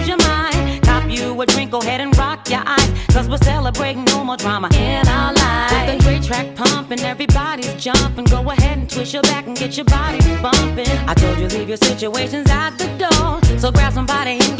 your mind. Cop you a drink, go ahead and rock your eyes, cause we're celebrating no more drama in our lives. With a great track pumping, everybody's jumping. Go ahead and twist your back and get your body bumping. I told you leave your situations at the door, so grab somebody and